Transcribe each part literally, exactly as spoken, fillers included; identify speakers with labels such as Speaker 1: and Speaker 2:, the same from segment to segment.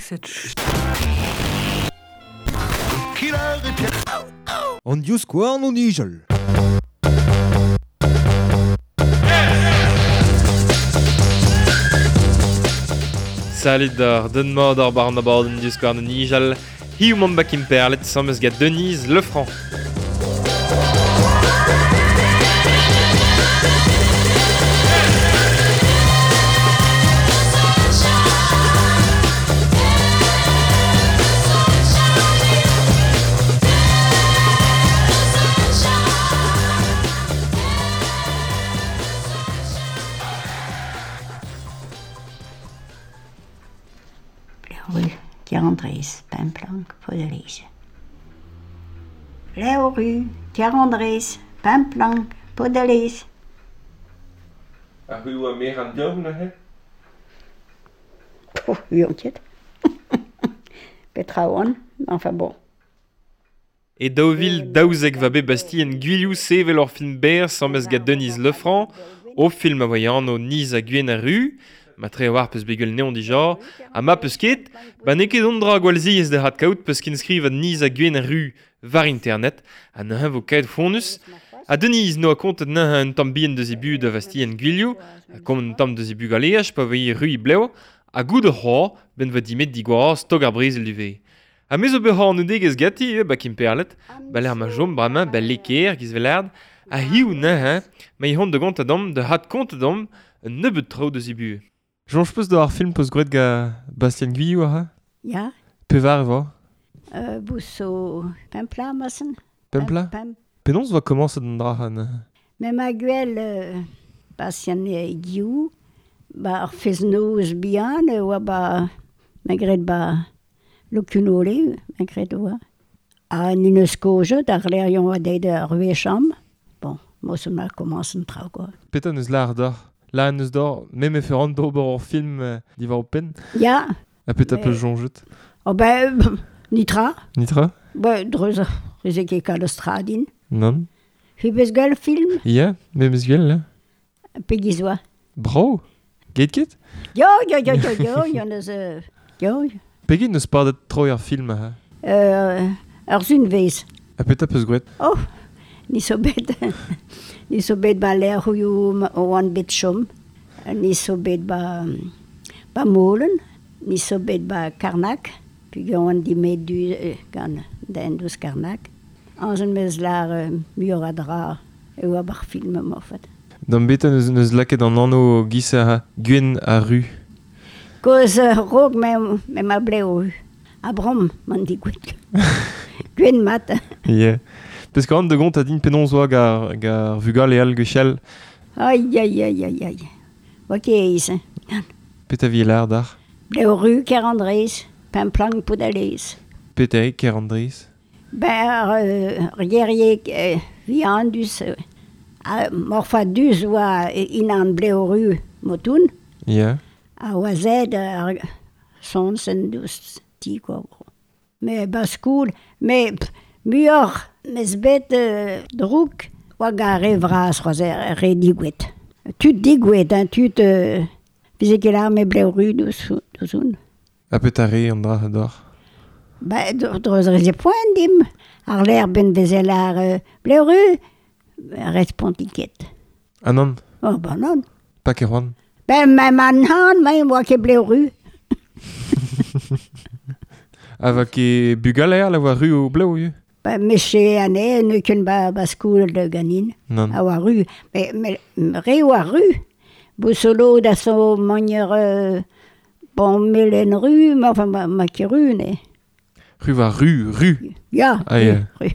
Speaker 1: cette ch...
Speaker 2: An dius quoi non nigel.
Speaker 3: Salut d'or, donne-moi d'or barn abord un dius corn nigel. Hi ou mamba kim perlet, sammes gat Denise Lefranc.
Speaker 4: Rue Thierandrés, Pimplank, Podelise. Léo rue Thierandrés, Pimplank, Podelise.
Speaker 3: A hu a mer an diom na he?
Speaker 4: Oh, oui, on quitte. Petra on, enfin bon.
Speaker 3: Et daouvil daouzek va be basti en guiliou sevel or film ber sammes gat Denise Lefranc, au film a voyan o niz a guen a rue, ma tre war peus begel neon dija, a ma peus ket, ba ne ket on dra gwalzi ez de hat kaout peus kin skriv a niz a guen a rue var internet, a neuh vo kaet fonus, a Denise no a kont neuh un tamm bien deus e bu da vasti en guiliou, a kom un tamm deus e bu galeaj pa vei rue bleo, a gout a c'hoar ben va dimet digwar stog ar brezel du ve. A me zo behar nou degez gati, ba kim perlet, ba l'er ma jom brama ba leker giz velard, a hiou neuh, ma i hont de gont adom de hat kont adom un nebeut tro deus e bu.
Speaker 5: Jonge peus d'ar film peus gret ga Bastien Guillou a ha?
Speaker 4: Ja,
Speaker 5: Pevar eva?
Speaker 4: euh, Bousso Pimpla, massen.
Speaker 5: Pempla?
Speaker 4: Pim-
Speaker 5: Penons va komanset an dra han.
Speaker 4: Mais ma gueule, euh, Bastien Guillou, bah, ar fez noz bihan, euh, oa ba, ma gret ba, lokunole, ma gret oa. A nineus kojet, ar lerion a deid ar vecham. Bon, mos ma commencen trao, quoi.
Speaker 5: Petra neus lar d'or. La neus d'or, me me ferant d'ober ar film euh, diva o pen.
Speaker 4: Ja,
Speaker 5: A petra
Speaker 4: Mais-
Speaker 5: peus jonget.
Speaker 4: oh ben, nitra.
Speaker 5: Nitra?
Speaker 4: Ba, dreuz ar rezek e kal stradin.
Speaker 5: Non?
Speaker 4: Hubez gal film,
Speaker 5: Ya, me meus gwell la.
Speaker 4: pegizoa.
Speaker 5: Bro? Gait ket?
Speaker 4: Jo, jo, jo, jo, jo, yon eus, euh, jo,
Speaker 5: Pegit neus padet troi ar film a ha?
Speaker 4: euh, ar zun vez.
Speaker 5: A petra peus gret?
Speaker 4: Oh, ni so bet, ni so bet ba l'er houillou o an bet chom, ni so bet ba, ba molen, ni so bet ba karnak, puis yon di met du, euh, gant den douz karnak. Anzen mez lar euh, muur a dra, e oa bar film morfat.
Speaker 5: Dan beta neus, neus laket an anno gis a ha gwen a ru.
Speaker 4: Koz uh, rog me, me ma bleo a brom, man di gwit. Gwen mat.
Speaker 5: Ya. Peus ka an de gont a din penons oa gar, gar vugal e al gechel.
Speaker 4: Aïe, aïe, aïe, aïe, aïe. Ok, is.
Speaker 5: Petra vi lar d'ar.
Speaker 4: Bleo rue Kerandrez, Pimplank Podelise.
Speaker 5: Petra e ker Andries.
Speaker 4: Ben, euh, rierier euh, viandus, euh, a morfa dus oa in an bleo rue motoun,
Speaker 5: Ya.
Speaker 4: a oa zed ar sons en dus ti, quoi. Me baskoul, me pff, muor, mes bet euh, drouk, oa gare vras roaz er re digwet. Tut digwet, hein, tut, euh, vizek e lar me bleo rue dus, dus un.
Speaker 5: A petra re an dra d'or.
Speaker 4: Ba, droz reze poent dim, ar l'er ben vezel ar euh, bleo rue, respontiket.
Speaker 5: Ah non?
Speaker 4: Oh, ba non.
Speaker 5: Pa ket c'hoant.
Speaker 4: Ben, ma man han, ma oa ket bleo rue.
Speaker 5: A va ket bugal e la oa ru o bleu eo?
Speaker 4: Ben, meche ane, ne ken ba, ba skoul de ganin,
Speaker 5: Non.
Speaker 4: a oa rue. Me, me, re oa rue. Bo solo da so manier, euh, bon, melen rue, ma, enfin, ma, ma ket rue, ne.
Speaker 5: Ru va ru, ru.
Speaker 4: Ja,
Speaker 5: Ah, ja.
Speaker 4: rue.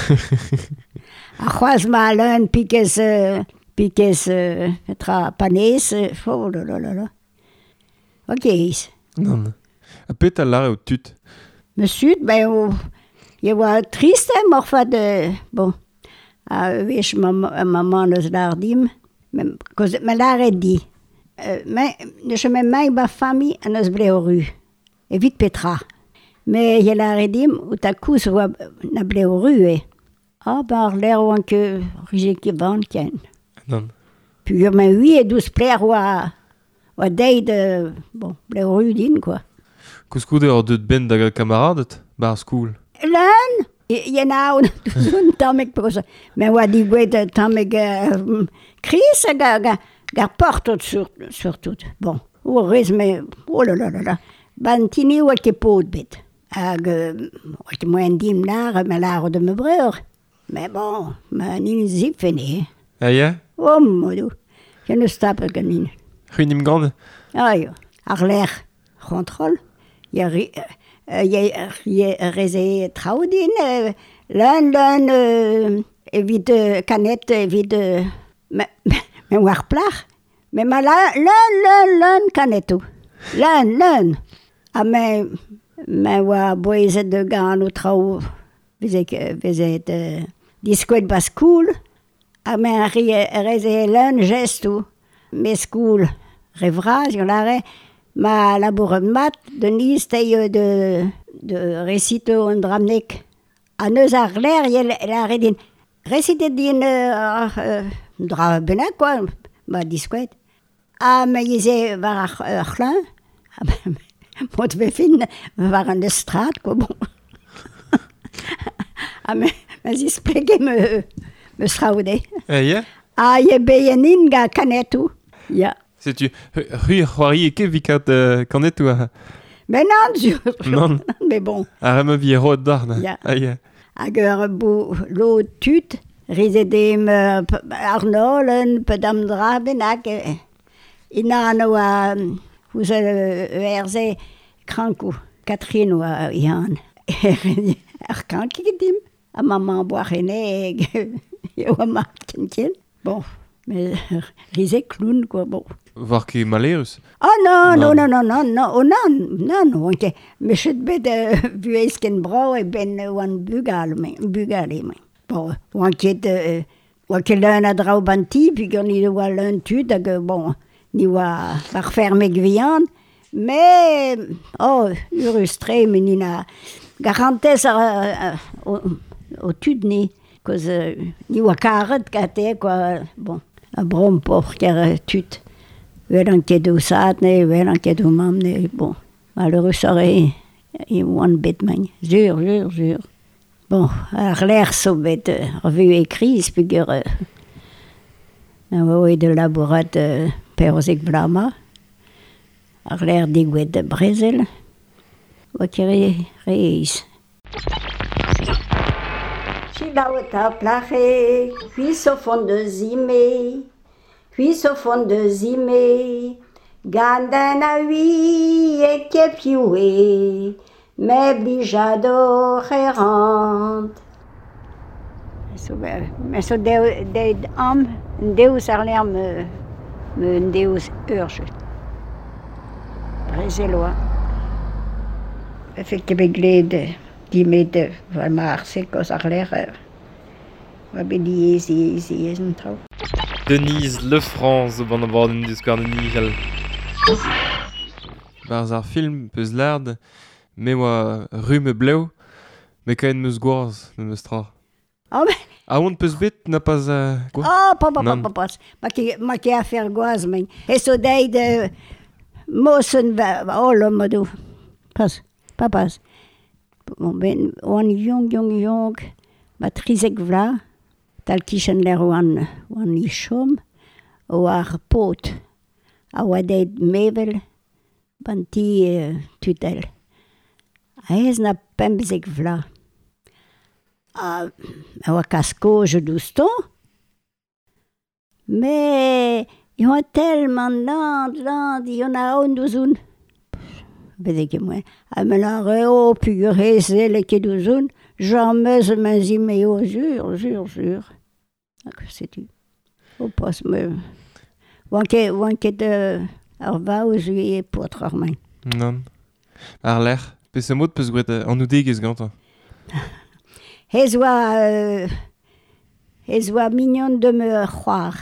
Speaker 4: A c'hoaz ma alen pikez, euh, pikez, euh, tra panez, euh, oh la la la la. Ok, is.
Speaker 5: Non. A petra lar eo tut.
Speaker 4: Monsieur, ben, o, ye oa trist, hein, morfa de, bon, a vech ma, ma man eus lar dim, men, koz, ma lar e di. Euh, men, ne chemen mai ba fami an eus bleo rue, evit petra. Me ye lar e dim, ou ta kous oa na bleo rue, e. Ah, ben, ar l'er oan ke rije ket van ken.
Speaker 5: Non.
Speaker 4: Puis yo men hui e douz pler oa, oa deid, euh, bon, bleo rue din, quoi.
Speaker 5: Kouskou ur deud ben da kamaradet bar skoul.
Speaker 4: Leun, je nou toen tamek pos. Men oa digouet tamek uh, kris hag a ga, ga portot sur, surtout. Bon, o rez me, oh la la la la, ban tini oa ket pot bet. Hag, uh, oa ket moen dim lar, me lar de me breur. Mais bon, ma nin zip fene.
Speaker 5: Ah ya?
Speaker 4: Oh, modou. Je ne stapel ganin.
Speaker 5: C'hwi nim gant?
Speaker 4: Ah yo, ar l'air contrôle. Ya ri... Uh, je je reze traudin, uh, leun, leun, uh, evit uh, kanet, evit... Uh, me, me, me war plach. Me ma la, leun, leun, leun kanetou. Leun, leun. A me, me oa boezet de gant o trao, vezet, vezet uh, diskouet ba skoul. A me a reze leun gestou. Me skoul revraz, yon lare... Ma labour mat, de niz teio de, de recito un dramnek. A neus ar l'air, yel la redin. Recite din uh, uh, dra benak, quoi, ma diskouet. A me yeze var ar uh, c'hlein. Mot ve fin var an de strat, quoi, bon. A me, me zis plege me, me sraoude.
Speaker 5: Ah ya?
Speaker 4: A ye beyenin ga kanetou, ya.
Speaker 5: Setu, rui c'hoari eke vikat uh, kanet oa?
Speaker 4: Mais non, je...
Speaker 5: Non.
Speaker 4: Mais bon.
Speaker 5: A rem a vi ero d'ar na?
Speaker 4: Ya.
Speaker 5: Ah ya.
Speaker 4: Hag ur bo lo tut, rizedem uh, ar nolen, pedam dra benak. Eh, ina no a... Ouz ur ze krankou, Catherine oa yan. Ar krankik dim. A maman boar eneg. Eo a mat ken. Bon, mais rizet kloun, quoi, bon.
Speaker 5: Var ket malerus?
Speaker 4: Oh non, non, non, non, non, non, oh non, non, ok. Me chet bet uh, vuesken brau e ben uh, oan bugal, men, bugal e men. Bon, oan ket, uh, oan ket leun a drao banti, puis gant ni oa leun tud, hag, bon, ni oa var fermek vihan, mais, oh, urustre, men ina garantez ar, uh, o, o tud ni, koz uh, ni oa karet kate, quoi, bon, a brom por ker uh, tud. Vel an ket o sat ne, vel an ket o mam ne, bon, malheureux sore e oan bet man, zur, zur, zur. Bon, ar l'air so bet uh, revu e kriz, pugur uh, an oe de labourat uh, perozek vlama, ar l'air digouet de brezel, oa ket re, reiz. Chilaout a plache, kuis o fond de zime, kuis o fond de zime, gandan a hui e kepioue, me blijador errant. So, me so deu, deu am, un deus ar l'air me, me un deus urge. Brezeloa. Efek kebegled, dimet, valmar sekos ar l'air, oa bet diez, diez, diez, un trao.
Speaker 3: Denise Lefranc zo ban abadenn deus gant an nijel.
Speaker 5: Barz ar film peus lard, me oa rume bleu, me kaen meus gwoaz ne meus tra.
Speaker 4: Oh, mais...
Speaker 5: A oant peus bet na pas uh, gwa?
Speaker 4: Oh, pa, pa, pa,
Speaker 5: Non.
Speaker 4: pa, pas. Ma ke, ma ke a fer gwaz, men. E so deid uh, mosen va, oh, lo modou. Pas, pa pas. Bon, ben, oan yong, yong, yong, ma trizek vla, tal kishen l'er oan, oan ishom, o ar pot, a oa deid mevel, banti uh, tutel. A ez na pembzek vla. A, a oa kasko je douston, me yon telman land, land, yon a on douzoun. Bedek e mwen. A me la reo, pugure zel ket douzoun, jamez me zime o zur, zur, zur. Ak, setu. O pas me... Oan ket, oan ket uh, ar vaouz ue e potr ar main.
Speaker 5: Non. Ar l'air, peus e mod peus gret uh, an oudegez gantañ.
Speaker 4: Ez oa... Euh, ez oa mignon de me c'hoar.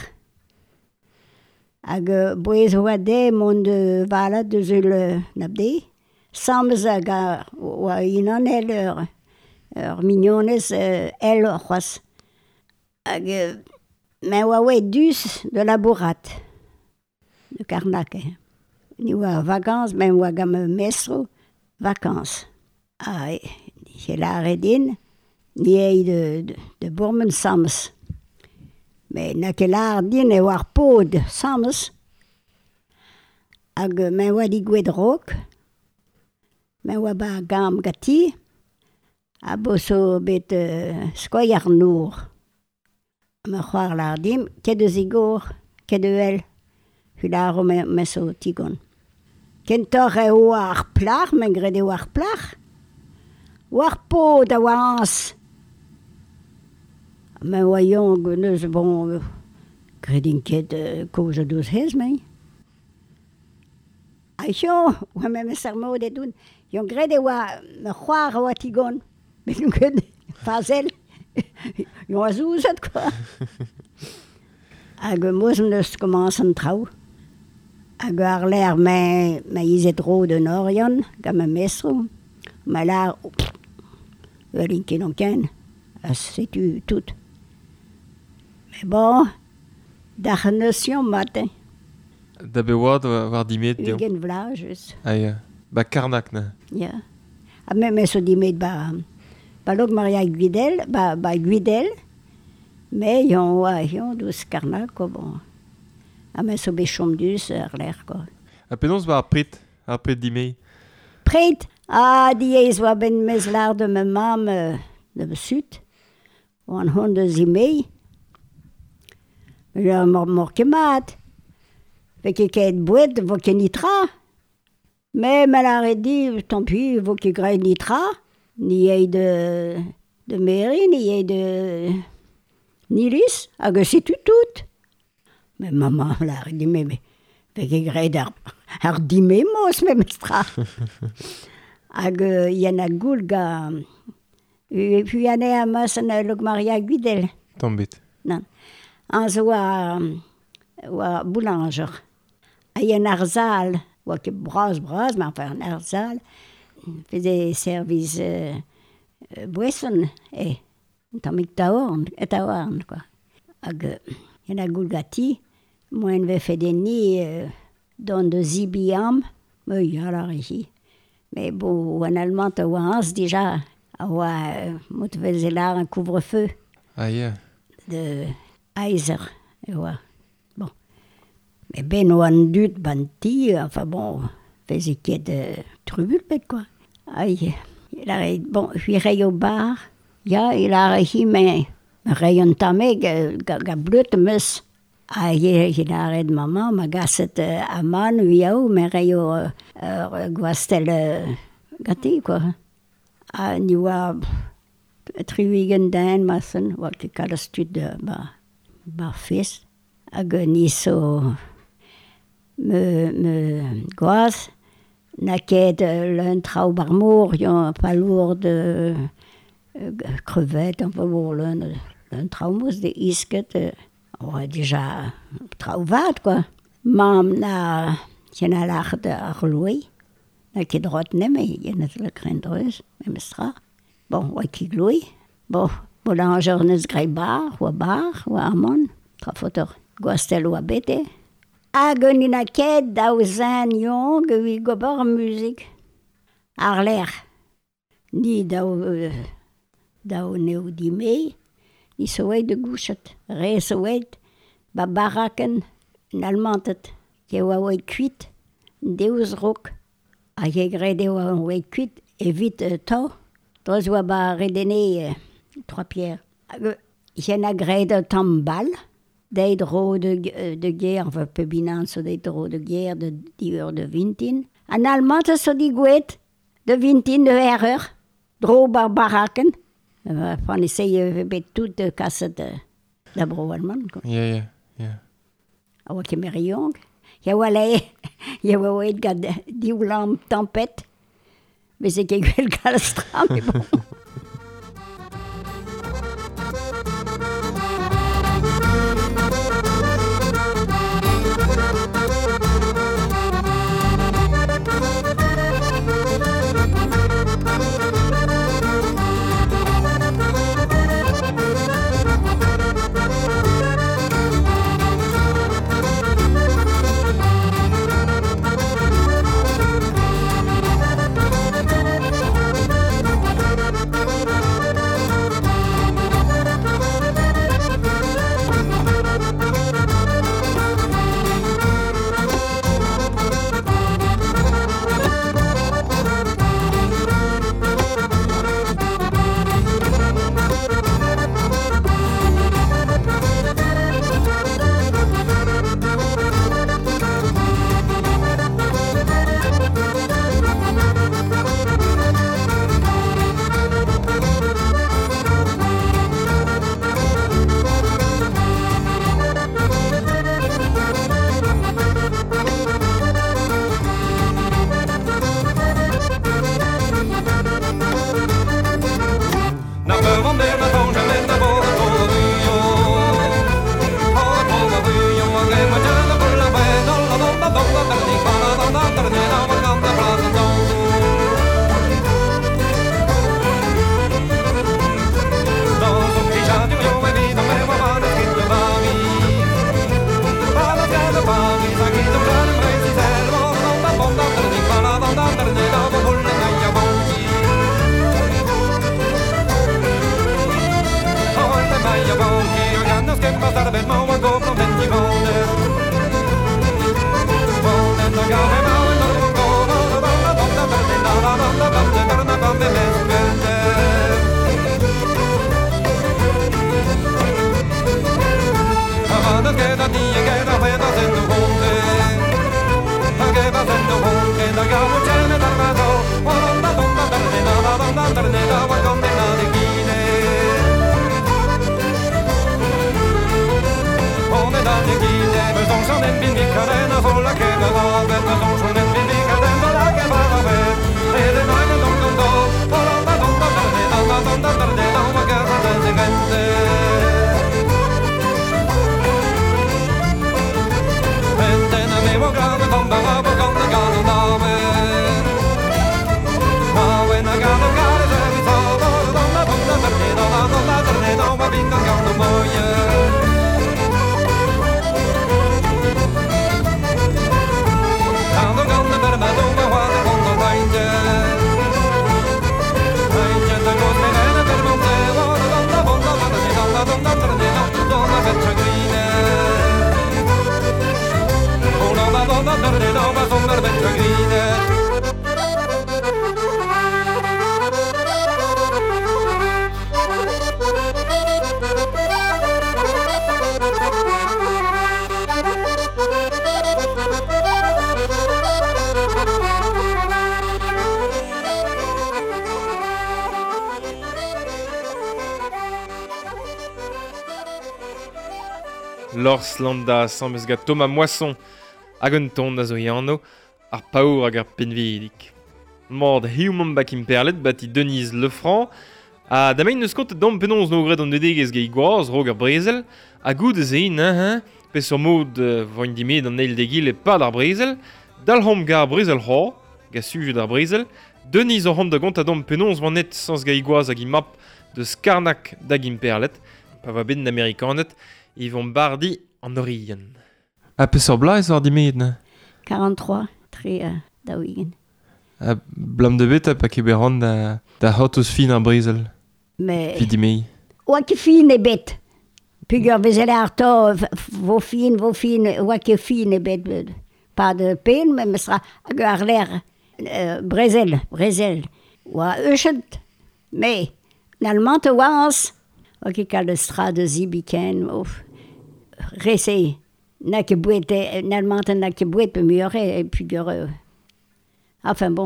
Speaker 4: Hag uh, boez oa de mont de vala de zeul uh, nabde. Samz hag a oa inan el ur, ur mignonez uh, el c'hoaz. Hag uh, me oa oe dus de labourat. De Karnak. Eh. Ni oa vagans, men oa gam mestro. vacances. Ah, chez la Redine, ni de, de, de Bourmen Sams. Mais na que la Redine e war pod Sams, hag men oa digouet rok, men oa ba gam gati, a boso bet uh, skoy ar nour. Me c'hoar la Redine, ket de zigor, ket de el, hularo me, me so tigon. Kentor e oa ar plach, men gred e oa ar plach, war pod a oa ans. Men oa yong, neus bon, gredin ket uh, koz a douz hez, men. A yo, oa me me sermod e doun, yon gred e oa me c'hoar a oa tigon, men yon ket fazel, yon a zouzet, quoi. Hag moz neus komanz an traoù. Hag ar ler me, me izet ro de Norion, gam a mesro, ma lar, velin ket an ken, a setu tout. Mais bon, d'ar neus yon matin.
Speaker 5: Da be oad war dimet dio.
Speaker 4: Ugen vla, just.
Speaker 5: Ah ya. Ba karnak na.
Speaker 4: Ya. A me me so dimet ba, ba log Maria Guidel, ba, ba Guidel, mais yon oa, yon douz karnak, ko bon. A me so be chom dus ar ler, ko.
Speaker 5: A penaos ba ar prit, ar prit dimei.
Speaker 4: Pret, ah, di ez oa ben mez lar de me mam euh, de me sut, o an hon de zimei. Ja, mor, mor kemat. Veke ket bouet, vo ket nitra. Me, me la redi, tant pis, vo ket gre nitra. Ni ei de, de meri, ni ei de nilis, hag setu tout. Me maman la redi, me, me, veke gre ar, ar dime mos, me mestra. Hag yen a goul ga... E puis ane a mas an log Maria Guidel.
Speaker 5: Tambet.
Speaker 4: Nan. An zo oa, oa boulanger. A yen ar zal, oa ket braz braz, ma enfin ar zal, feze serviz euh, euh, boesson, e, tamik taorn, et taorn, quoi. Hag yen a goul gati, moen ve fedeni euh, don de zibiam, me yalar ici. Mais bon, en allemand, oa ans déjà, oa euh, mout veze lar un couvre-feu.
Speaker 5: Ah ya.
Speaker 4: De Eiser, et ouais. Bon. Mais ben o an dut banti, enfin bon, feze ket euh, trubulpet, quoi. Aïe, il a, bon, hui rei au bar, ya, il a rehi, mais reion tame, ga, ga bleut meus. Aïe, il a red maman, ma gasset euh, a man, uyao, mais rei o euh, euh, gwastel euh, gati, quoi. Ah, ni oa... Triwigen den massen, oa ket kalz tud de ba, ba fest. Hag ni so me, me goaz, na ket l'un trao bar mor, yon palour de euh, crevette, enfin bon, l'un, l'un trao mous de isket, euh, oa déjà trao vat, quoi. Mam na, yen a lach de ar loui, na ket rot ne, me yen et le krendreuz, me mestra. Bon, oa ket gloui. Bon, boulanger neus grei bar, oa bar, oa amon, trafotor gwastel oa bete. Hag un a ket daou zan yong, ui gobar muzik. Ar ler, ni daou, euh, daou neo dimei, ni soet de gouchet. Re soet, ba baraken, nalmantet, ke oa oa kuit, deus rok. Hag e gred oa oa kuit, evit uh, to. Droz oa ba redene euh, trois pierres. Yen a gred tam bal, deid ro de, de guerre, enfin peu binan so deid ro de guerre de diur de vintin. An almant so di gouet de vintin de erreur, dro bar baraken. Uh, Fan essaye bet tout de kasset de, da bro alman.
Speaker 5: Ya, ya, ya.
Speaker 4: A oa kemeriong. Ya oa le, ya oa oet gad dioulam tempet. Mais c'est quelque calstra, mais bon.
Speaker 3: Lors landa sammes ga Thomas Moisson hag un ton da zo eano ar paour hag ar penvidik. Mord hiomant bak imperlet bati Denise Lefranc a da mein eus kont dom penons no gred an dedegez ge igwaz rog ar brezel a goud zein hein hein pes ur mod uh, voin dimed an eil degil e pad ar brezel dal hom ga ar brezel ho ga sujet ar brezel Denise ar hom da gont a dom penons vanet sans ga igwaz hag imap de skarnak da imperlet pa va ben d'amerikanet Yvon Bardi en orien.
Speaker 5: A peus ur blaiz war dimed, ne?
Speaker 4: quarante-trois, tre uh, da ouigen.
Speaker 5: A blam de bet pa keberan da, da hot eus fin ar brezel.
Speaker 4: Me...
Speaker 5: Fi dimei.
Speaker 4: Oa ke fin e bet. Pugur vezel ar to, vo fin, vo fin, oa ke fin e bet. Pa de pen, me mesra hag ar ler uh, brezel, brezel. Oa euchet. Me, nalmant oa ans, oa ke kal de strad zibiken, ouf. Rese, na ke bouet, nalmant na ke bouet pe miore, e pugur... Uh, enfin bon.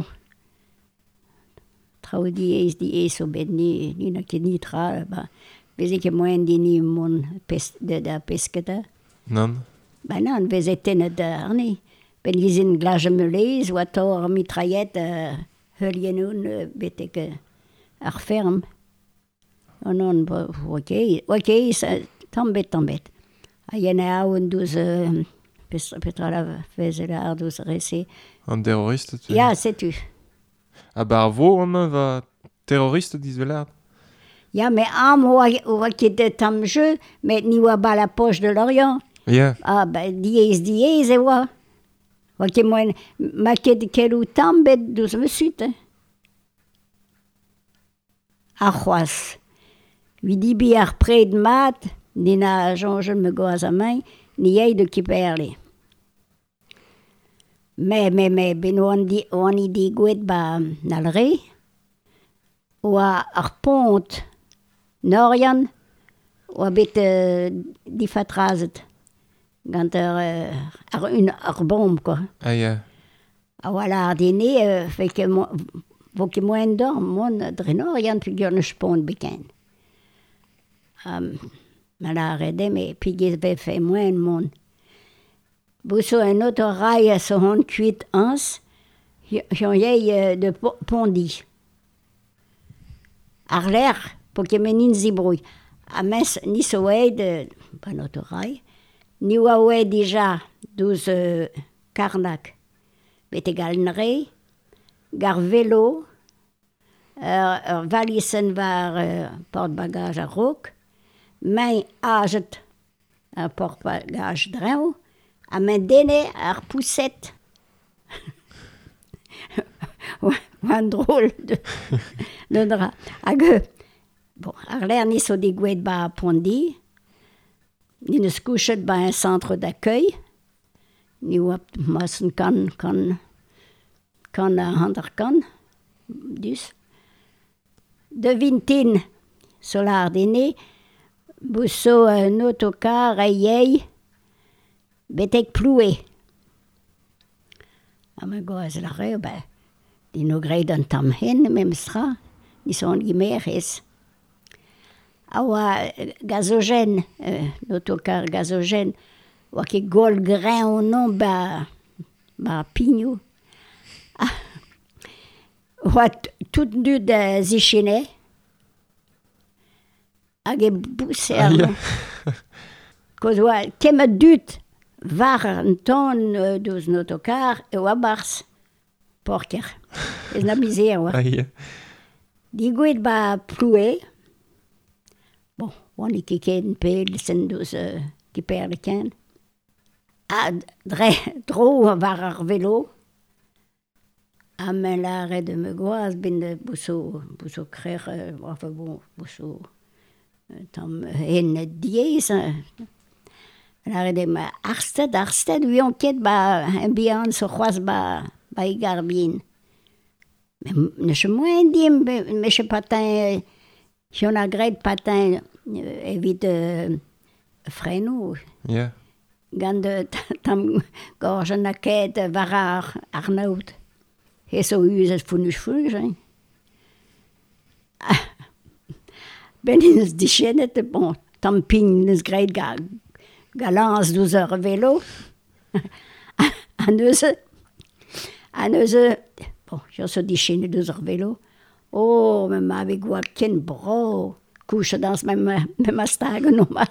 Speaker 4: Trao di eis di eis o bet ni, ni na ke ni tra, ba... Veze ke moen di ni mon pes, de da pesketa.
Speaker 5: Non?
Speaker 4: Ba nan, veze tenet da arni. Ben gizin glaj meulez, oa tor mitraillet, uh, heulien un, uh, betek uh, ar ferm. Oh non, ba, ok, ok, sa, tambet, tambet. A yen a aouen douz, uh, petra la veze la ar douz rese.
Speaker 5: An terroriste, tu?
Speaker 4: Ya, setu.
Speaker 5: A bar vo an va terroriste dizvelard?
Speaker 4: Ya, me am oa, oa ket tam jeu, met ni oa ba la poche de l'Orient.
Speaker 5: Yeah.
Speaker 4: Ah, ba, diez, diez, e oa. Oa ket moen, ma ket kelou tambet douz me sut, eh. A c'hoaz. Vi dibi ar pred mat, ni na jonjel me goaz a main, ni ei de kiperle. Me, me, me, ben oan di, oan i di gouet ba nalre, oa ar pont Norian, oa bet uh, di fatrazet, gant ar, uh, ar, un, ar bomb, quoi.
Speaker 5: Ah, yeah.
Speaker 4: A wala ar dene, uh, feke mo, vo ke moen dorm, mon dre Norian, pugur neus pont beken. Um, ma la rede, me pigez ve fe moen mon. Bousso un autre rail à son cuit ans, j'en ai de pondi. Ar l'air, pour que menin zibrouille. A mes, ni so de, pas notre rail, ni wa oe déjà douze euh, karnak. Bet egal nre, gar vélo, ur, ur valisen var uh, porte-bagage a rok, main aget un porte-bagage dreu, a men dene ar pousset. Oan drôle de, de dra. Hag, bon, ar l'air ni so degouet ba pondi, Ni ne couchet ba un centre d'accueil. Ni wap massen kan, kan, kan a hanter kan. Dus. De vintin, solar dine, bousso un autocar a yei, betek ploué. A me goaz la re, ben, di no gred an tam hen, mem stra, ni son gimeres. Awa gazogène, euh, l'autocar gazogène, wa ke gol grain ou non, ba, ba pignou. Ah, wa tout nu de zichene, hag e bousser.
Speaker 5: Ah, ja.
Speaker 4: Koz wa kemet dut var an ton uh, douz an autocar e oa bars porker. Ez na mizer, wa.
Speaker 5: Ah, ja.
Speaker 4: Di gouet ba ploué. Bon, on est ken pel sen douz uh, ki per le ken. A dre, dro var ar velo. A men la re de me goaz ben de bousso, bousso krer, uh, enfin bon, bousso uh, tam hen diez. Uh, la re de me arsted, arsted, vi on ket ba un bihan so c'hoaz ba, ba e garbien. Men ne che moen dim, me che patin... J'en a gret patin euh, evit euh, freno.
Speaker 5: Ja.
Speaker 4: Gant de tam gorge na ket var ar arnaut. He so uzet funus funus, hein. Ben ins dichenet, bon, tam ping neus gret ga, ga lans douz ur velo. An euse, an euse, bon, jo so dichenet douz ur velo. Oh, men ma vez goa ken bro, couche dans même même stag no mat.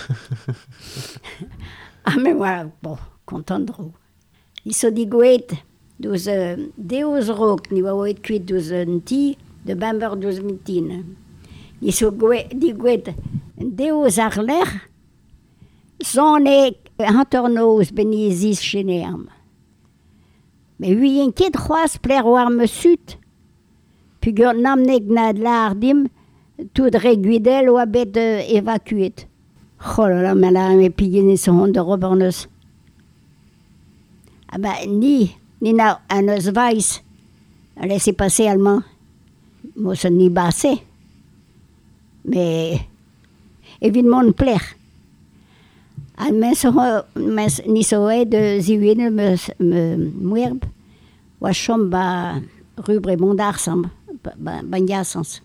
Speaker 4: Ah, men voilà, bon, content dro. I so di goet, douz uh, deoz rok, ni oa oet kuit douz un ti, de bamber douz mitin. I so goet, di goet, deoz ar ler, son e hantornoz ben i ziz cheneam. Me hui en ket c'hoaz pler war me sut, pugur namnek nad lardim, tout reguidel oa bet uh, evakuet. Oh là là, mais là, me pigene son de roberneus. Ah bah, ni, ni na an eus weiss, a laissé passer allemand. Mo se ni basse. Mais, évidemment, pler. Al men so, men, ni so e de ziwene me, me mwerb, oa chom ba rubre mondarsam, ba, ba ndiasans.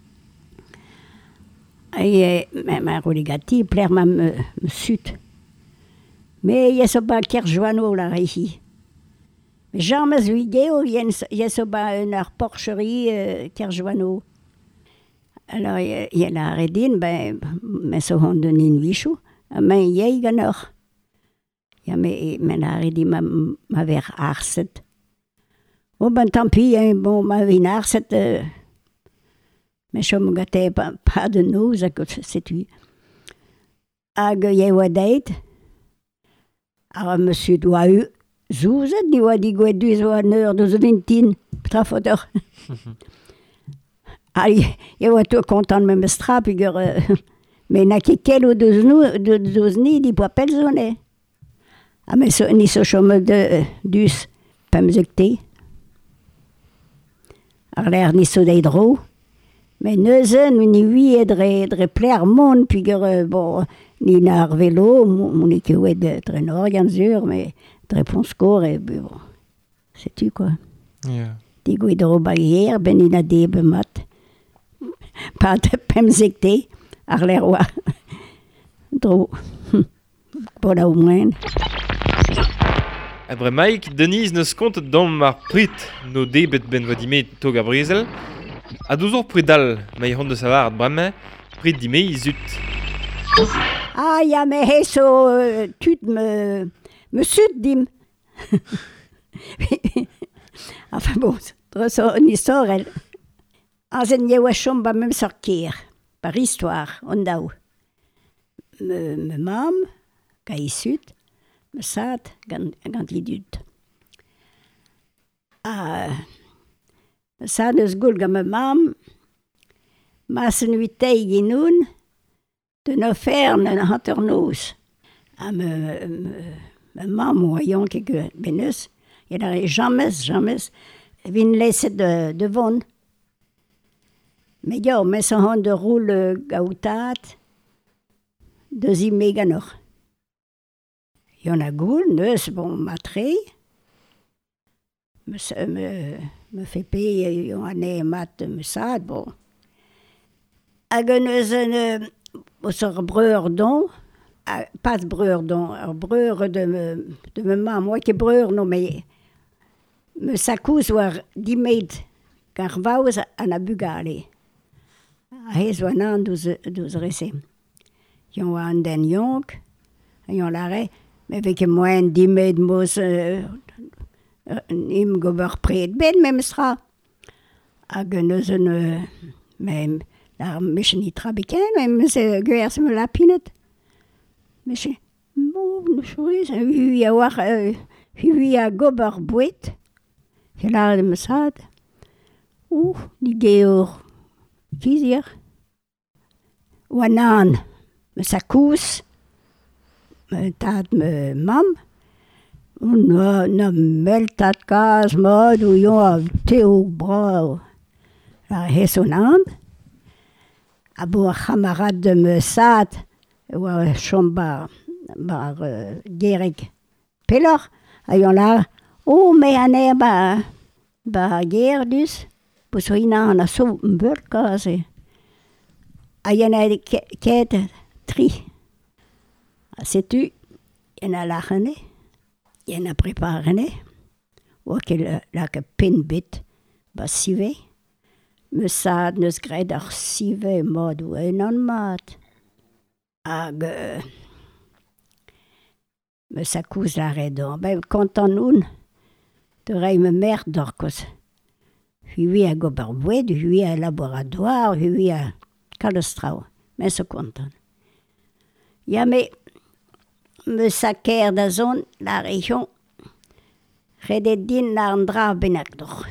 Speaker 4: Et ma roligati, pler ma me, me sut. Mais y a so ba ker joano la ici. Jean ma zuideo, y a so ba un ar porcherie euh, ker joano. Alors y, y a la redine, ben, me so hon de nin vichou, men y a ganor. Ya me, me la redine ma, ma ver arset. Oh ben tant pis, hein, bon, ma vin arset... Euh, mais je me gâtais pas, pas de nous, c'est tu. Hag ye oa deit, ar monsieur doa eu, zouzet, di oa di gwe duz oa neur douz vintin, tra fotor. Ah, ye oa to kontant me mestra, pigur, euh, mais na ket kel o douz nou, douz ni, di poa pel zone. Ah, mais so, ni so chome de dus, pem zekte. Ar l'air ni so dei dro. Mais neuzen, ni hui e dre, dre pler mon, pigur, euh, bon, ni nar velo, mon eke oe de dre norgan zur, mais dre ponskor, et bon, c'est tu quoi.
Speaker 5: Ja.
Speaker 4: Di goe dro bagier, ben ina debe mat. Pat pem zekte, ar l'air oa. Dro, bon au moins.
Speaker 3: Ebre Mike, Denise neus kontet dom mar prit no debet ben vadime tog a Brezel. A douzor pridal, ma hon de savard brame, prit dime i zut.
Speaker 4: Ah, ya me he so euh, tut me, me sut dim. Enfin bon, dre so ni sorel. Anzen ye oa chom ba mem sorkir, par histoire, on daou. Me, me mam, ka i sut, me sat, gant, gant li dut. Ah... Ça deus goul gant me mam, mas un uitei ginoun, de no fern an hanternoz. a me, me, me mam moyon que que benus, il a jamais, jamais, vin laissé de, de von. Mais ja, mais så han de roule gautat, de zi mega noch. Y'en a goul, neus bon matré, me, me, me fait payer, y'en a ne mat me sad, bon. Hag un eus un, os ur breur don, Uh, pas breur don, ur breur de me, de me mam, moi ke breur no, me, me sakous war dimeid gar vaouz an a bugale. A hez oa nan douz, douz rese. Yon oa an den yonk, a yon lare, me veke moen dimeid moz uh, im gober pret ben mem stra. Hag un eus un, uh, mem, lar mechen i trabeken, mem se gwer se me lapinet. Mais je bon, je suis à voir, je suis à gober bouet, je l'ai de me sad, ou ni geor, kizir, ou anan, me sakous, me tad me mam, ou no, no mel tad kaz mod, ou yon a teo bra, la hesonan, a bo a camarade de me sad, oa chom bar, bar uh, gerek pelor, a yon la, o me ane ba, ba ger dus, pos o ina an a so mbeur kaze. A yon a ket tri. A setu, yon a lachene, yon a preparene, oa ke la ke pen bit, ba sive, me sad neus gred ar sive mod ou en an mat. Hag uh, me sakous la redon. Ben, kontan un, de rei me merd d'orkos. Hui a gober boued, hui a laboratoire, hui a kalostrao. Men so kontan. Ya me, me saker da zon la region, redet din la an dra benak doch.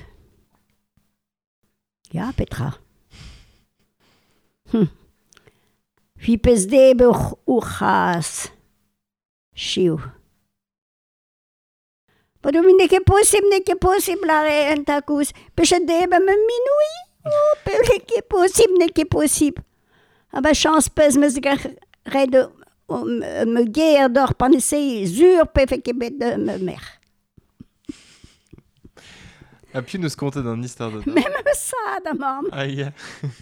Speaker 4: Ya, petra. Hm. Fi pez debe o chas. Chiu. But o mi neke posib, neke posib la re en takous. Peche debe me minoui. O, pe neke posib, neke posib. A ba chans pez me zgar red me ger d'or panese zur pe feke bet de me mer.
Speaker 5: A pu neus kontet an istor de.
Speaker 4: Même me sa da mam.
Speaker 5: Ah, yeah.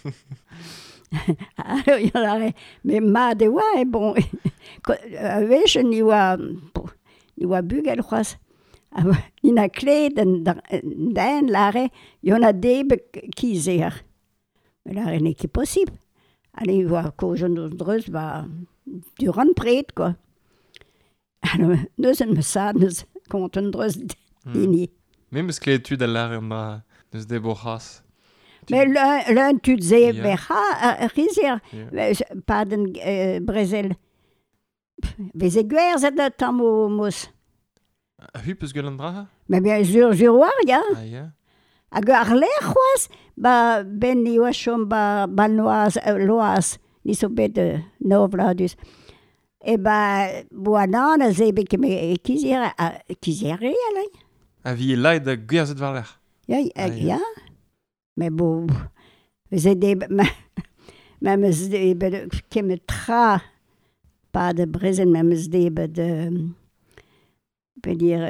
Speaker 4: Alors, il y en a, mais ma de ouais, bon, avec ni wa, ni wa bugel croise. Il a clé d'un d'un l'arrêt, il y en a des qui zère. Mais l'arrêt n'est pas possible. Allez voir qu'au jeune drus va durant près quoi. Alors, nous sommes ça, nous comptons drus dini.
Speaker 5: Même ce que l'étude à l'arrêt m'a neus déborras.
Speaker 4: Mais l'un tu disais, mais ha, rizier, pas d'un Brésil. Mais c'est guère, c'est de temps mous.
Speaker 5: Hui peus gwelet an dra?
Speaker 4: Mais bien sûr, je vois, ya.
Speaker 5: Ah, yeah.
Speaker 4: A gar l'air, quoi, bah, ben, ni wa chom, bah, banoise, loise, ni so bet de novladus. Et bah, boanan, a zebe ke me kizere, kizere, alay.
Speaker 5: A vi e laid a gwerzet war l'air.
Speaker 4: Ja, ja. Mais bon, c'est des, même des, qui me tra, pas de Brésil, même des, de, peut dire,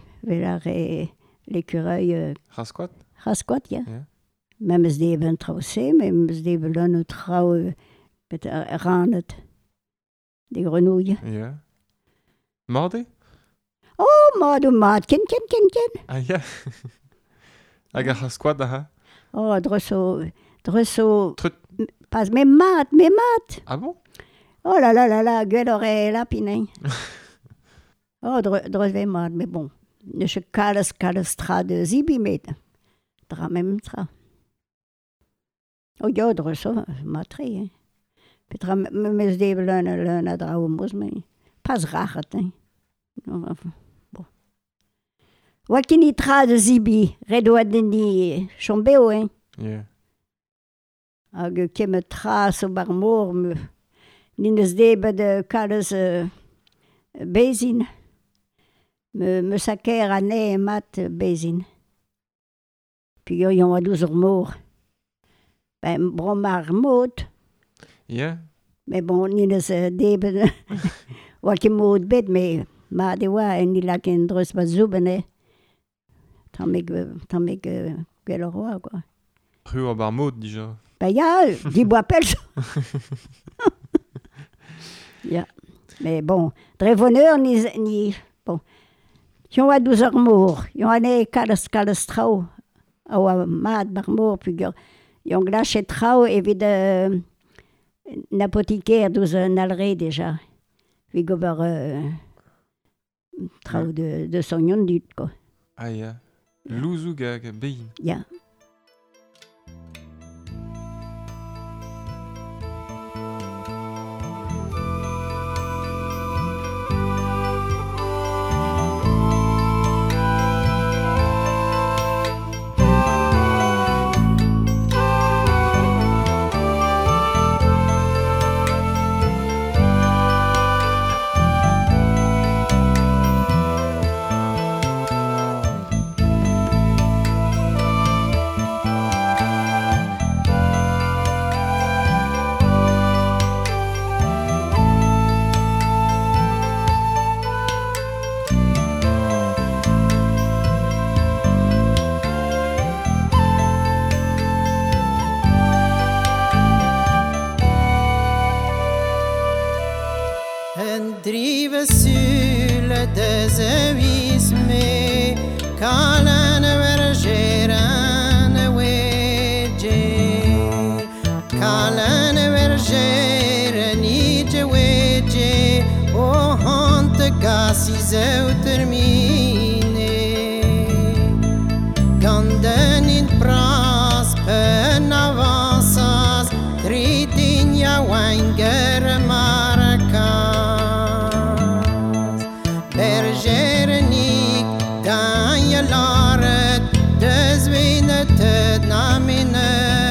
Speaker 4: l'écureuil.
Speaker 5: Rasquat?
Speaker 4: Rasquat, ja. Même des, ben traussé, même des, l'on trau, peut-être, ranet, des grenouilles.
Speaker 5: Ja. Morde?
Speaker 4: Oh, morde ou morde, ken, ken, ken, ken.
Speaker 5: Ah, ja. Hag a rasquat da ha?
Speaker 4: Oh, dresso, dresso,
Speaker 5: Trut.
Speaker 4: pas, mais mat, mais mat.
Speaker 5: Ah bon?
Speaker 4: Oh là là là là, gueule aurait la pinain. Oh, dre mat, mais bon. Ne se calas calastra de zibimet. Dra même tra. Oh, yo, dresso, matre, hein. Petra, mes de l'un, l'un a dra omos, mais pas rachat, hein. Bon. Wakini tra de zibi, redoa deni chombeo, hein.
Speaker 5: Yeah.
Speaker 4: Hag kem tra so bar mor, me, nines debe de kalas uh, bezin. Me, me saker ane e mat bezin. Puis yo yon a douze ur mor. Ben, brom ar mod.
Speaker 5: Ja?
Speaker 4: Mais bon, ni neus uh, deben. Oa ket mod bet, me ma de oa en ila ken dreus bat zouben e. Tammig, tammig uh, gwell ar oa, quoi.
Speaker 5: Rue a bar mod, dija.
Speaker 4: Ben ya, di boa pel so. Ya. Mais bon, dre voneur ni, ni bon. Yon a douze ur mor. Yon ane kalz kalz trao. A oa mat bar mor, puis yon glachet trao evit uh, n'apotiker douz un alre deja. Vi gober uh, trao
Speaker 5: Ouais.
Speaker 4: de, de sognon dut, quoi.
Speaker 5: Ah, ja. Louzoug hag bein.
Speaker 4: Ya.
Speaker 1: En drive sule deze vis me, kalen vergeren weje, kalen vergeren ije weje, o hante gasi zeu termine, ganden in pras pen avanças, tritinha wanger marca. Bergernik, dan je laret, dus winnen het na mine.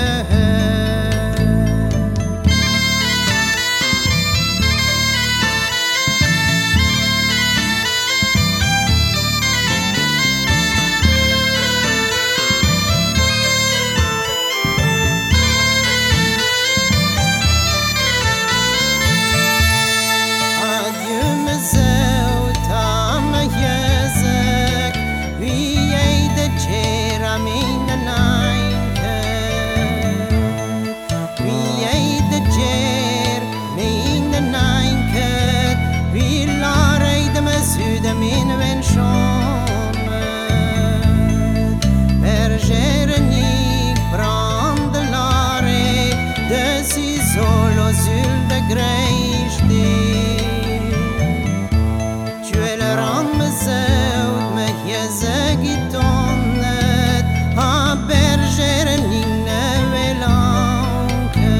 Speaker 1: Adieu mezelf, tam jezek, wie jij de tjera mine nainke. Wie jij de tjer mine nainke, wie lare de me zude min wen schomet. Bergerenik brandelare, de si solo sul de greiste. Tu es le rammezout, me jezegitonnet, a bergerenik ne velanke.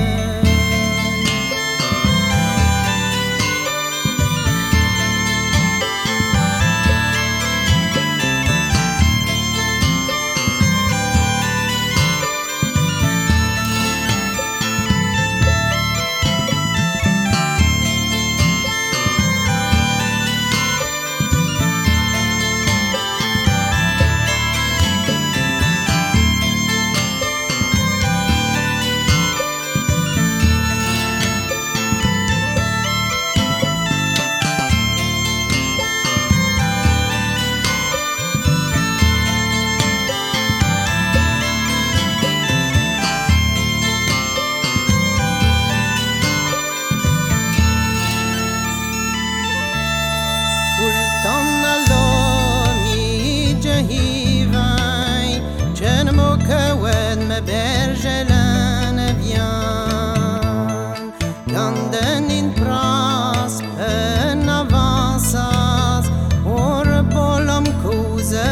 Speaker 1: Pultan alomi jehivai, chen mo kawed me bergelan vian. Ganden in pras pen avanças, or bolom couze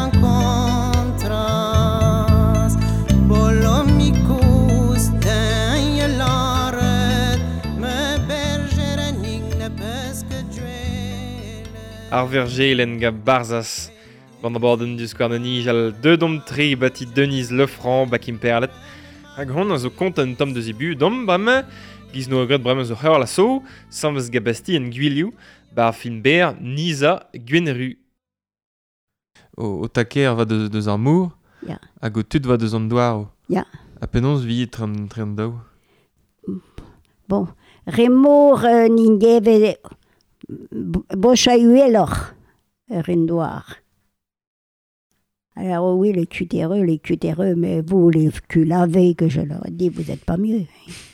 Speaker 1: rencontras. Bolom mi cous ten je laret, me bergerenik ne peske dwele.
Speaker 3: Ar vergelen ga barzas. Gant abadenn deus gant an nijal deudom tre bati Denise Lefranc bak imperlet. Hag hon a zo kont an tom deus ebu dom bremme, giz no a gret bremme zo c'heur la so, samvez ga basti en gwiliou, Bar film ber, Nisa Gweneru.
Speaker 5: O, o taker va deus, deus ar mour,
Speaker 4: Ya.
Speaker 5: hag o tud va deus an douar.
Speaker 4: Ya.
Speaker 5: A penons vi tren, tren daou.
Speaker 4: Bon, remour euh, n'ingeve bocha uelor rindoir. Alors oui, les cutéreux, les cutéreux, mais vous, les culs lavés, que je leur ai dit, vous n'êtes pas mieux.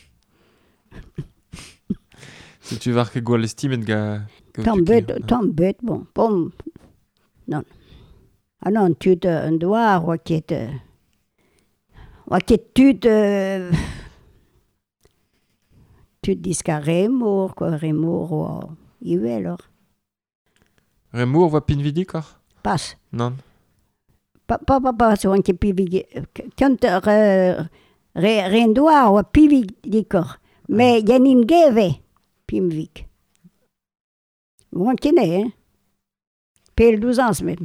Speaker 5: Si tu vas que gwall estimet ga... ga
Speaker 4: Tant
Speaker 5: tu
Speaker 4: bête,
Speaker 5: kir.
Speaker 4: tant bête, bon, bon, non. Ah non, tu te un doigt, ou qui est, ou qui est tu te, tu te dis qu'à remour, quoi, remour, ou il est alors,
Speaker 5: Remour va pin vidi kar?
Speaker 4: passe.
Speaker 5: Non.
Speaker 4: Pas, pas, pas, pas, c'est un qui est pivi, quand rien doigt, ou pivi d'accord, mais il y a une gave, pimvik. Ou un qui n'est, hein, pile douze ans même.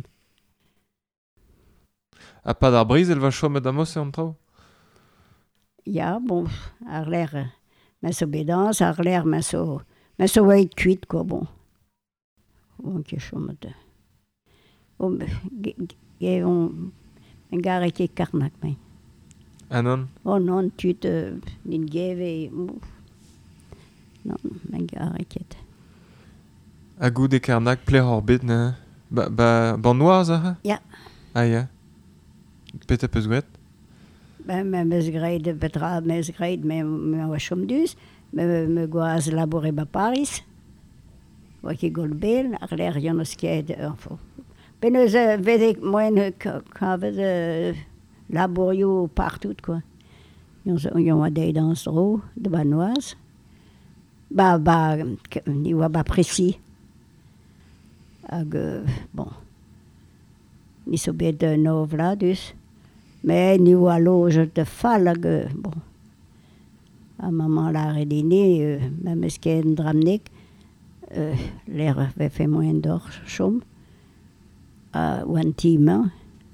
Speaker 5: A pas d'ar briz el va chomet amos e an trao?
Speaker 4: Ja, bon, ar l'air, mais so bédans, ar l'air, mais so, mais so weit cuit, quoi, bon. Bon, qui chomete. Bon, ge, on, un gare qui carnac, mais.
Speaker 5: Ah non?
Speaker 4: Oh non, tu te, n'in geve, non, un gare qui est.
Speaker 5: A gout e karnak pler hor bet, ne? Ba, ba, ban noir, za?
Speaker 4: Ja.
Speaker 5: Ah, ya. Pet a peus gwet?
Speaker 4: Ben, me meus greid, petra, meus greid, me, me oa chom dus, me, me goaz labore ba Paris, oa ki gol bel, ar l'air yon eus ket, enfin. Ben eus uh, vedek moen kavet uh, laborio partout, quoi. Yon, yon oa deid an stro, de ba noaz. Ba, ba, ni oa ba presi. Hag, uh, bon, ni so bet uh, nov la dus. Mais ni oa loge de fall hag, uh, bon, a maman la redine, euh, même eus ket en dramnik, euh, l'air avait fait moins d'or chom, uh, ou an timañ.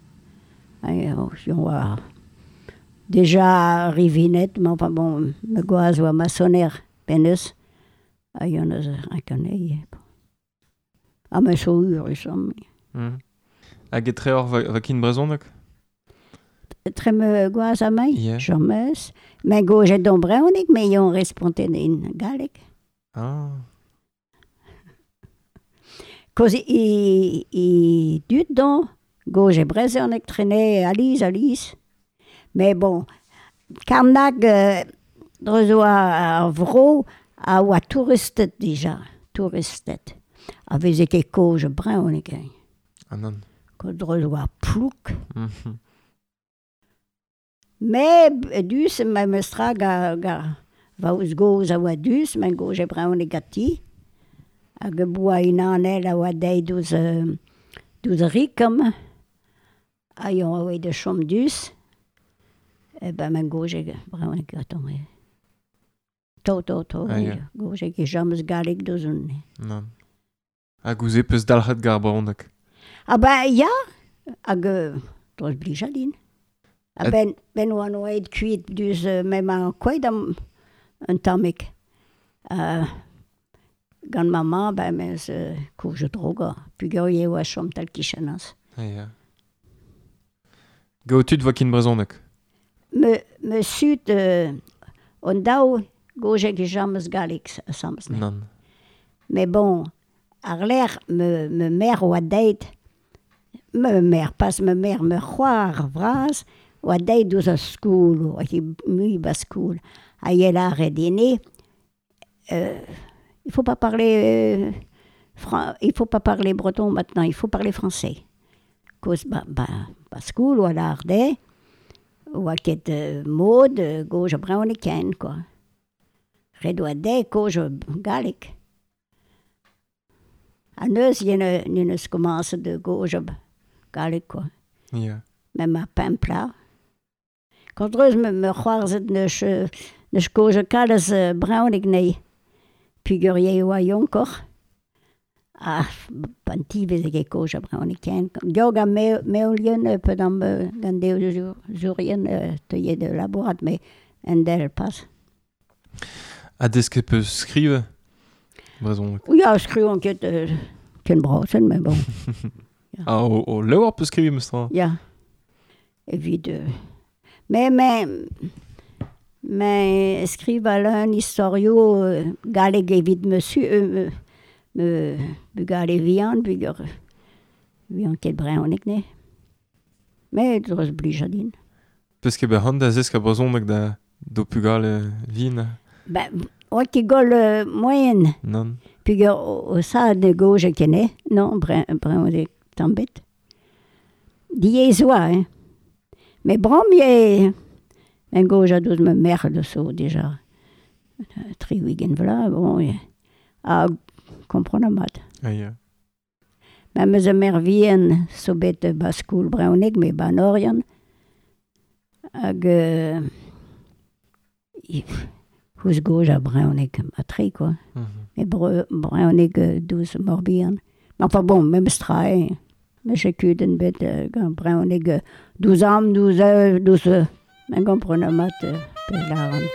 Speaker 4: Yon oa déjà rivinet, mais enfin bon, me goaz oa maçonner peneus, a yon eus rakanei. A me so ur esom.
Speaker 5: Mm. Hag e tre hor va, va kin brezhoneg?
Speaker 4: Tre me goaz a mai,
Speaker 5: Yeah.
Speaker 4: jomeus. Men gojet don breunig, me yon responten in galek.
Speaker 5: Ah.
Speaker 4: Koz i, i dut don, gojet brezhoneg trene aliz, aliz. Mais bon, karnag euh, dreuz oa ar vro a oa touristet dija, touristet. A veze ket koz breunig.
Speaker 5: Ah non.
Speaker 4: Koz dreuz oa plouk.
Speaker 5: Mhm.
Speaker 4: Mais dus, ma mestra ga, ga va eus goz a oa dus, men gojet breunig gati. Hag e boa inanel a oa deid ouz, uh, ouz rikem. A yon a oe de chom dus. E ben men gojet breunig gaton. To, to, to.
Speaker 5: Ah, ja.
Speaker 4: Gojet ket james galek douz un.
Speaker 5: Non. Hag ouze peus dalc'het gar brezhoneg.
Speaker 4: Ah ben, ya, hag uh, droz blijadin. A
Speaker 5: Et-
Speaker 4: ben, ben oan oed kuit dus uh, mem an koet am un tammik. Uh, gant mama, ben meus uh, kouj droga. Pugurye oa chom tal kichenas.
Speaker 5: Ah, ya. Ga o tud va kin brezhoneg?
Speaker 4: Me, me sut uh, on daou gojet ket james galek a sams.
Speaker 5: Non.
Speaker 4: Mais bon, ar l'air me, me mer oa deid, me mer, pas me mer, me c'hoar vraz, oa deid ouz a skoul, oa ki mui ba skoul. A yel a redine, euh, il faut pas parler, euh, fran- il faut pas parler breton maintenant, il faut parler français. Cause ba, ba, ba skoul oa la arde, oa ket euh, mod, euh, goj breunig ken, quoi. Red oa deid goj galek. A neus, yen eus komanse de goj galek, quoi.
Speaker 5: Ya.
Speaker 4: Même a pain plat. Quand reus me, me c'hoarzet neus, euh, neus goj kalez uh, breunig nei. Pugurye oa yonkor. Ah, panti veze ket goj breunig ken. Gioga me, meolien uh, peut am uh, gant eo zourien uh, teuillet de laborat, me en del pas.
Speaker 5: A deus ket peus skrive? Brezon.
Speaker 4: Ja, skriven ket uh, ken brasen, mais bon.
Speaker 5: Ah, o, o lewar peus skrivi mestra.
Speaker 4: Ja. Evit. Uh, mais, mais, mais skriva l'un historio uh, galeg evit monsieur, uh, me, me gale vian, bugger vian ket breonek ne. Mais dros blujadin.
Speaker 5: Peus ket behand da zesk a brezonek da do pugale vin.
Speaker 4: Ben, oa ket gol uh, moyen.
Speaker 5: Non.
Speaker 4: Pugger o, o sa de goje kene, non, breonek tambet. Diezoa, hein. Mais brom ye, en goja douz me merde so déjà. Tri wigen vla, bon, ye. A komprona mat.
Speaker 5: Aïe.
Speaker 4: Ma meus a mer vien so bet baskoul breonek, me banorian. Hag, euh, hous goja breonek a tri, quoi.
Speaker 5: Mhm.
Speaker 4: Me bre, breonek uh, douz morbihan. Mais enfin bon, même strae. Mais j'ai kud en bet, uh, gant breonek uh, douz am, douz eur, douz... Uh, men komprona mat uh, pe laran.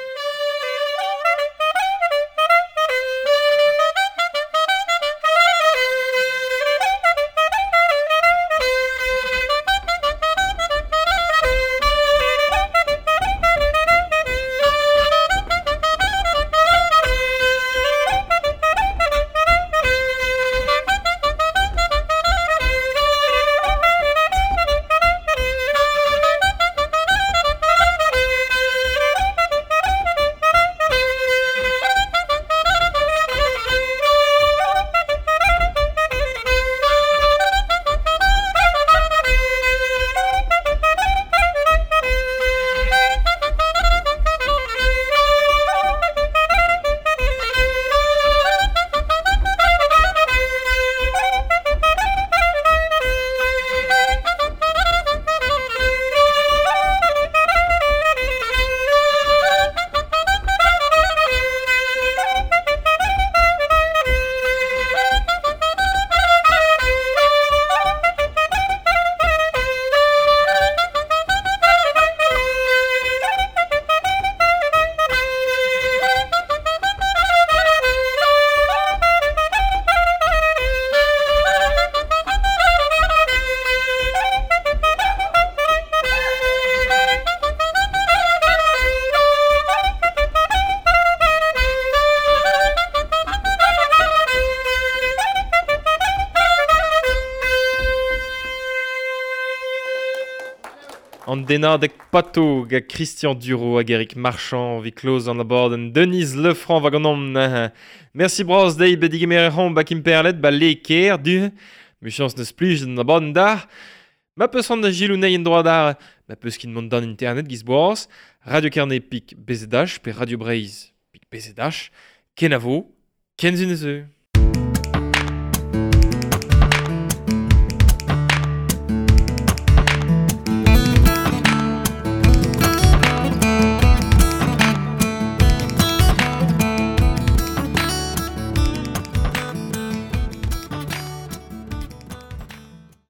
Speaker 3: An denadek pato ga Christian Duro hag Eric Marchand vi kloz an abord en Denise Lefranc va ganom. Merci bros dei bedig emerehon bak imperlet ba le ker du. Muchans neus plij an abord dar. Ma peus an da gilou nei en droit dar. Ma peus kin mont dan internet giz boaz. Radio Carnet pik B Z H pe Radio Breiz pik B Z H. Ken a vo, ken zin eus eo.